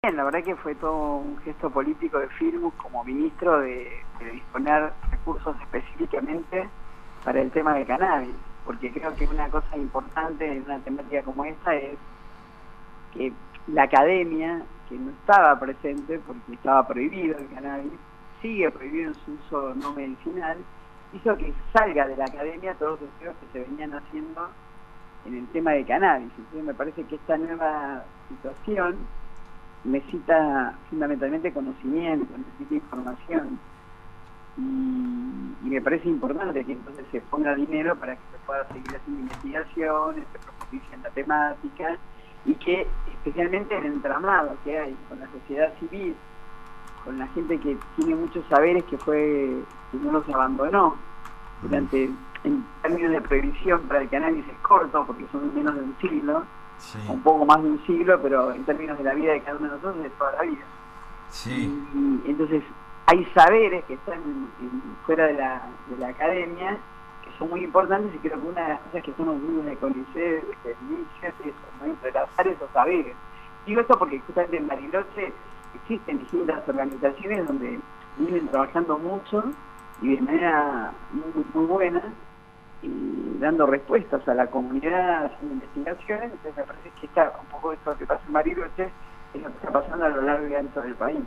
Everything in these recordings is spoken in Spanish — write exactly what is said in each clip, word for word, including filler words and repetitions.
Bien, la verdad que fue todo un gesto político de Firmus como ministro de, de disponer recursos específicamente para el tema de cannabis, porque creo que una cosa importante en una temática como esta es que la academia, que no estaba presente porque estaba prohibido el cannabis, sigue prohibido en su uso no medicinal, hizo que salga de la academia todos los estudios que se venían haciendo en el tema de cannabis. Entonces me parece que esta nueva situación necesita fundamentalmente conocimiento, necesita información y, y me parece importante que entonces se ponga dinero para que se pueda seguir haciendo investigaciones, se profundice en la temática y que especialmente el entramado que hay con la sociedad civil, con la gente que tiene muchos saberes que fue que no los abandonó durante, en términos de prohibición para el cannabis es corto porque son menos de un siglo. Sí. Un poco más de un siglo, pero en términos de la vida de cada uno de nosotros es de toda la vida. Sí. Y entonces hay saberes que están en, en, fuera de la, de la academia que son muy importantes y creo que una de las cosas que son los grupos de CONICET, de inicio es eso, ¿no? Entrelazar esos saberes. Digo esto porque justamente en Bariloche existen distintas organizaciones donde vienen trabajando mucho y de manera muy, muy buena y dando respuestas a la comunidad, haciendo investigaciones. Entonces me parece que está un poco esto que pasa en Bariloche es lo que está pasando a lo largo y ancho del país.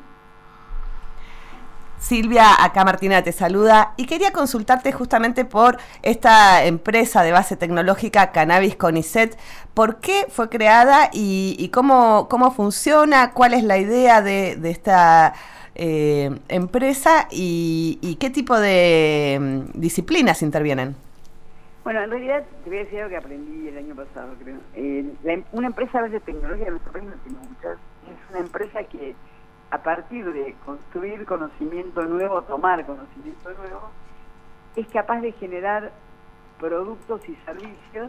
Silvia, acá Martina te saluda y quería consultarte justamente por esta empresa de base tecnológica Cannabis CONICET. ¿Por qué fue creada y, y cómo, cómo funciona? ¿Cuál es la idea de, de esta eh, empresa y, y qué tipo de um, disciplinas intervienen? Bueno, en realidad te voy a decir algo que aprendí el año pasado, creo. Eh, la, una empresa a veces tecnológica, nuestro país no tiene muchas, es una empresa que a partir de construir conocimiento nuevo, tomar conocimiento nuevo, es capaz de generar productos y servicios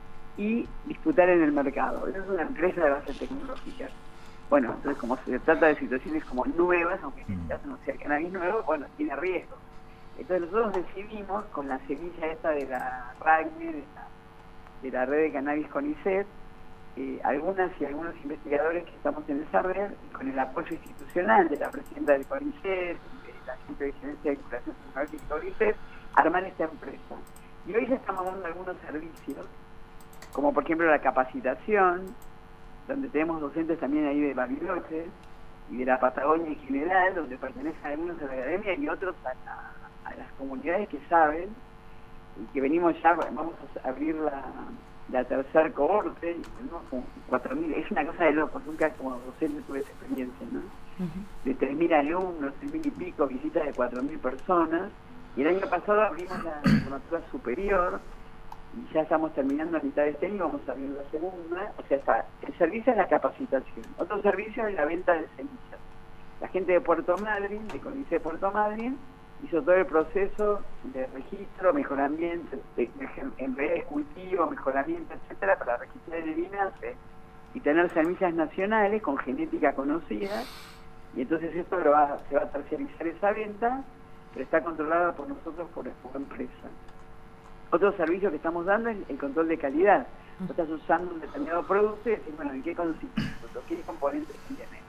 y disputar en el mercado. Esa es una empresa de base tecnológica. Bueno, entonces como se trata de situaciones como nuevas, aunque en este caso no sea el cannabis nuevo, bueno, tiene riesgos. Entonces nosotros decidimos, con la semilla esta de la RACNE, de la, de la red de cannabis CONICET, eh, algunas y algunos investigadores que estamos en esa red, y con el apoyo institucional de la presidenta del CONICET, de la gente de Gerencia de Vinculación Tecnológica del CONICET, armar esta empresa. Y hoy ya estamos dando algunos servicios, como por ejemplo la capacitación, donde tenemos docentes también ahí de Bariloche y de la Patagonia en general, donde pertenecen algunos a la academia y otros a la a las comunidades que saben y que venimos ya, vamos a abrir la, la tercer cohorte y tenemos como cuatro mil, es una cosa de locos, nunca como docente tuve esa experiencia, ¿no? Uh-huh. De tres mil alumnos, tres mil y pico, visitas de cuatro mil personas, y el año pasado abrimos la diplomatura superior y ya estamos terminando a mitad de este año, vamos a abrir la segunda, o sea, está, el servicio es la capacitación, otro servicio es la venta de semillas. La gente de Puerto Madryn, de CONICET Puerto Madryn, hizo todo el proceso de registro, mejoramiento, de, en redes cultivo, mejoramiento, etcétera, para registrar el linaje y tener semillas nacionales con genética conocida, y entonces esto lo va, se va a terciarizar esa venta, pero está controlada por nosotros por, por empresa. Otro servicio que estamos dando es el control de calidad. Tú estás usando un determinado producto y decís, bueno, ¿en qué consiste esto? ¿Qué componentes tiene?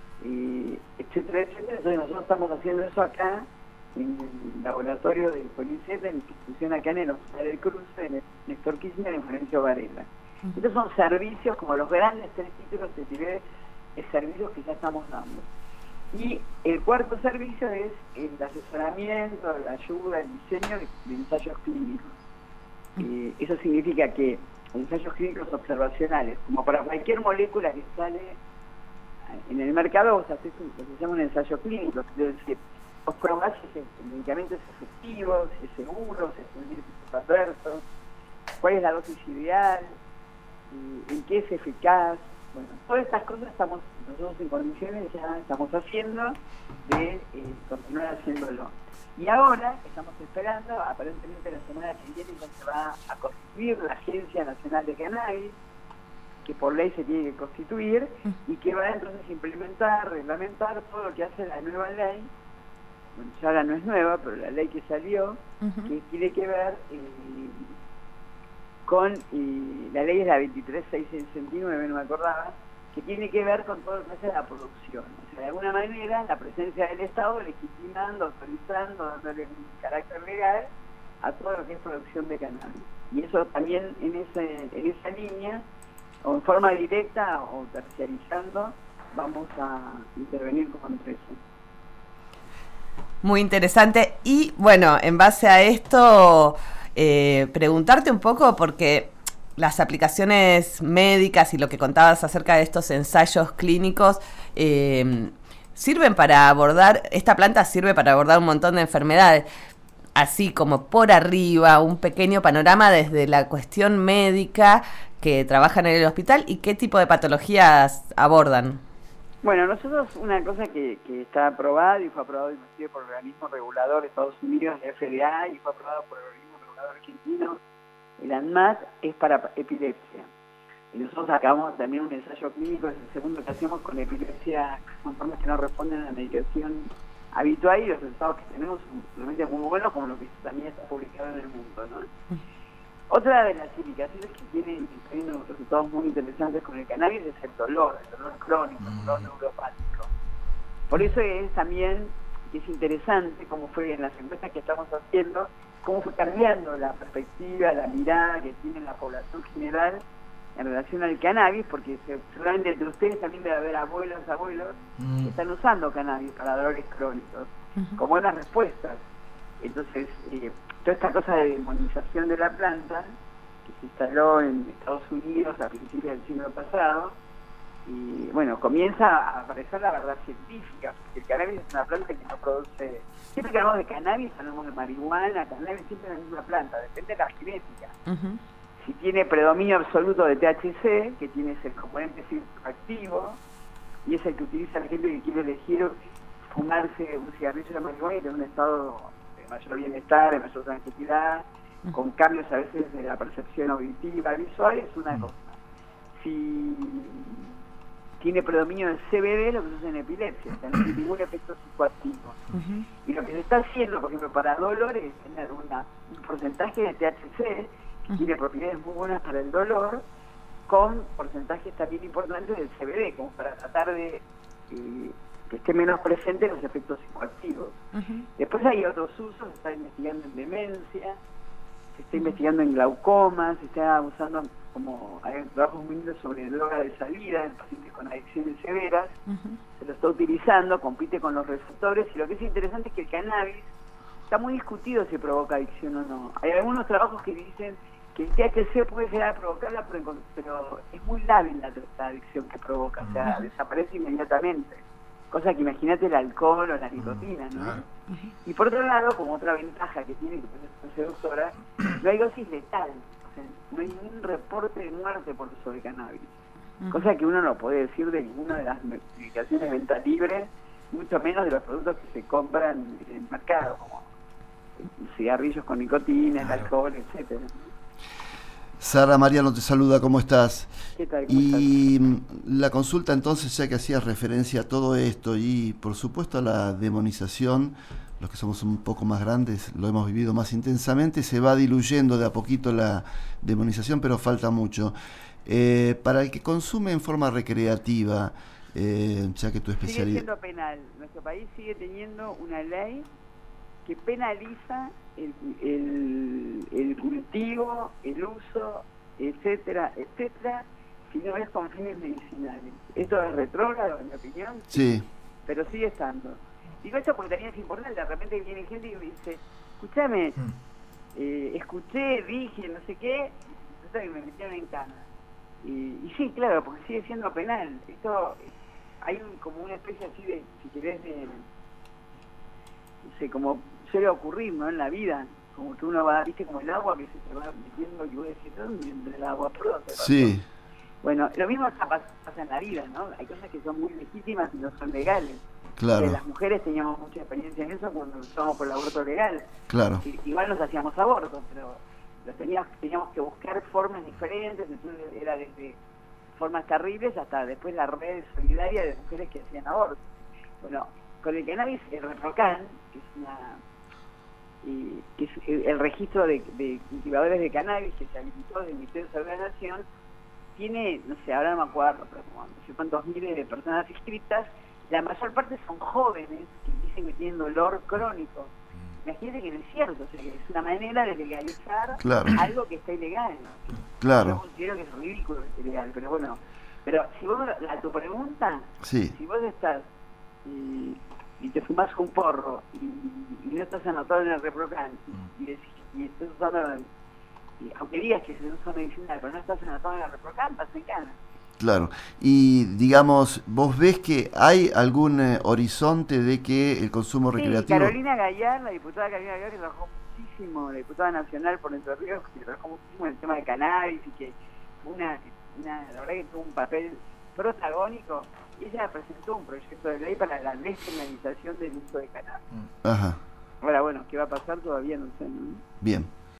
Y, etcétera, etcétera. Entonces nosotros estamos haciendo eso acá, en el laboratorio del CONICET, en la institución acá en el Hospital del Cruce, en el Néstor Kirchner, en Florencio Varela. Estos son servicios, como los grandes tres títulos que tiene, es servicios que ya estamos dando. Y el cuarto servicio es el asesoramiento, la ayuda, el diseño de, de ensayos clínicos. Eh, eso significa que ensayos clínicos observacionales, como para cualquier molécula que sale en el mercado, vos haces un, lo que se llama un ensayo clínico, es decir, vos probás si el medicamento es efectivo, si es seguro, si es un efectos adversos, cuál es la dosis ideal, en qué es eficaz. Bueno, todas estas cosas estamos nosotros en condiciones, ya estamos haciendo de eh, continuar haciéndolo. Y ahora estamos esperando, aparentemente la semana que viene ya se va a constituir la Agencia Nacional de Cannabis, que por ley se tiene que constituir, y que va entonces a implementar, reglamentar todo lo que hace la nueva ley. Bueno, ya ahora no es nueva, pero la ley que salió, uh-huh. que tiene que ver eh, con, eh, la ley es la veintitrés mil seiscientos sesenta y nueve, no me acordaba, que tiene que ver con todo lo que hace la producción. O sea, de alguna manera, la presencia del Estado legitimando, autorizando, dándole un carácter legal a todo lo que es producción de cannabis. Y eso también en, ese, en esa línea, o en forma directa o terciarizando, vamos a intervenir como empresa. Muy interesante. Y bueno, en base a esto, eh, preguntarte un poco, porque las aplicaciones médicas y lo que contabas acerca de estos ensayos clínicos eh, sirven para abordar, esta planta sirve para abordar un montón de enfermedades, así como por arriba, un pequeño panorama desde la cuestión médica que trabajan en el hospital y qué tipo de patologías abordan. Bueno, nosotros una cosa que, que está aprobada y fue aprobado inclusive por el organismo regulador de Estados Unidos, el F D A, y fue aprobado por el organismo regulador argentino, el ANMAT, es para epilepsia. Y nosotros acabamos también un ensayo clínico, es el segundo que hacemos con epilepsia, con formas que no responden a la medicación habitual, y los resultados que tenemos son realmente muy buenos, como lo que también está publicado en el mundo, ¿no? Otra de las indicaciones que tienen, tienen unos resultados muy interesantes con el cannabis es el dolor, el dolor crónico, el dolor neuropático. Por eso es también que es interesante cómo fue en las encuestas que estamos haciendo, cómo fue cambiando la perspectiva, la mirada que tiene la población general en relación al cannabis, porque seguramente entre ustedes también debe haber abuelos, abuelos mm. que están usando cannabis para dolores crónicos, uh-huh. con buenas respuestas. Entonces, eh, toda esta cosa de demonización de la planta, que se instaló en Estados Unidos a principios del siglo pasado, y bueno, comienza a aparecer la verdad científica, porque el cannabis es una planta que no produce... Siempre que hablamos de cannabis, hablamos de marihuana, cannabis siempre es la misma planta, depende de la genética. Uh-huh. Si tiene predominio absoluto de T H C, que tiene ese componente psicoactivo, y es el que utiliza la gente que quiere elegir fumarse un cigarrillo de marihuana y tener un estado de mayor bienestar, de mayor tranquilidad, uh-huh. con cambios a veces de la percepción auditiva, visual, es una cosa. Si tiene predominio del C B D, lo que sucede en epilepsia, o sea, no tiene ningún efecto psicoactivo. Uh-huh. Y lo que se está haciendo, por ejemplo, para dolores, es tener una, un porcentaje de T H C que uh-huh. tiene propiedades muy buenas para el dolor, con porcentajes también importantes del C B D, como para tratar de eh, que esté menos presente los efectos psicoactivos. Uh-huh. Después hay otros usos, se está investigando en demencia, se está investigando en glaucoma, se está usando como hay trabajos muy lindos sobre droga de salida en pacientes con adicciones severas, uh-huh. se lo está utilizando, compite con los receptores, y lo que es interesante es que el cannabis está muy discutido si provoca adicción o no. Hay algunos trabajos que dicen que el T H C puede llegar a provocarla, pero, pero es muy lábil la, la adicción que provoca, o sea, uh-huh. desaparece inmediatamente. Cosa que imagínate el alcohol o la nicotina, ¿no? Uh-huh. Y por otro lado, como otra ventaja que tiene, que es seductora, no hay dosis letal. No hay ningún reporte de muerte por uso de cannabis, uh-huh. cosa que uno no puede decir de ninguna de las medicaciones de venta libre, mucho menos de los productos que se compran en el mercado, como cigarrillos con nicotina, el alcohol, etcétera. Sara, Mariano te saluda, ¿cómo estás? ¿Qué tal? ¿Cómo y estás? La consulta entonces, ya que hacías referencia a todo esto y por supuesto a la demonización, los que somos un poco más grandes lo hemos vivido más intensamente, se va diluyendo de a poquito la demonización, pero falta mucho. Eh, para el que consume en forma recreativa, eh, ya que tu especialidad... Sigue siendo penal. Nuestro país sigue teniendo una ley que penaliza el, el, el cultivo, el uso, etcétera, etcétera, si no es con fines medicinales. Esto es retrógrado, en mi opinión, sí, pero sigue estando. Digo esto porque también es importante, de repente viene gente y me dice, escúchame, eh, escuché, dije, no sé qué, y me metieron en cana. Y, y sí, claro, porque sigue siendo penal. Esto, hay un, como una especie así de, si querés, de, no sé, como suele ocurrir, ¿no?, en la vida, como que uno va, viste, como el agua que se te va metiendo, y voy a decir, ¿dónde entra el agua? ¿Por dónde va? Sí. Bueno, lo mismo pasa en la vida, ¿no? Hay cosas que son muy legítimas y no son legales. Claro. Eh, las mujeres teníamos mucha experiencia en eso cuando estábamos por el aborto legal. Claro. I, igual nos hacíamos abortos, pero los teníamos, teníamos que buscar formas diferentes, entonces era desde formas terribles hasta después la red solidaria de mujeres que hacían abortos. Bueno, con el cannabis, el ReproCan, que es una... Y, que es el, el registro de, de cultivadores de cannabis que se habilitó del Ministerio de Salud de la Nación, tiene, no sé, ahora no me acuerdo, pero como no sé cuántos miles de personas inscritas, la mayor parte son jóvenes que dicen que tienen dolor crónico. Imagínate que no es cierto, o sea, que es una manera de legalizar claro. algo que está ilegal. Claro. Yo considero que es ridículo que esté ilegal, pero bueno. Pero si vos, a tu pregunta, sí. si vos estás y, y te fumás un porro y, y no estás anotado en el ReproCan y, decís, y estás usando, y, aunque digas que es un uso medicinal, pero no estás anotado en el ReproCan, estás en cana. Claro, y digamos, ¿vos ves que hay algún eh, horizonte de que el consumo sí, recreativo... Carolina Gallar, la diputada Carolina Gallar, que trabajó muchísimo, la diputada nacional por Entre Ríos, que trabajó muchísimo en el tema de cannabis y que una, una, la verdad que tuvo un papel protagónico, y ella presentó un proyecto de ley para la despenalización del uso de cannabis. Ajá. Ahora, bueno, ¿qué va a pasar? Todavía no sé, ¿no? Bien.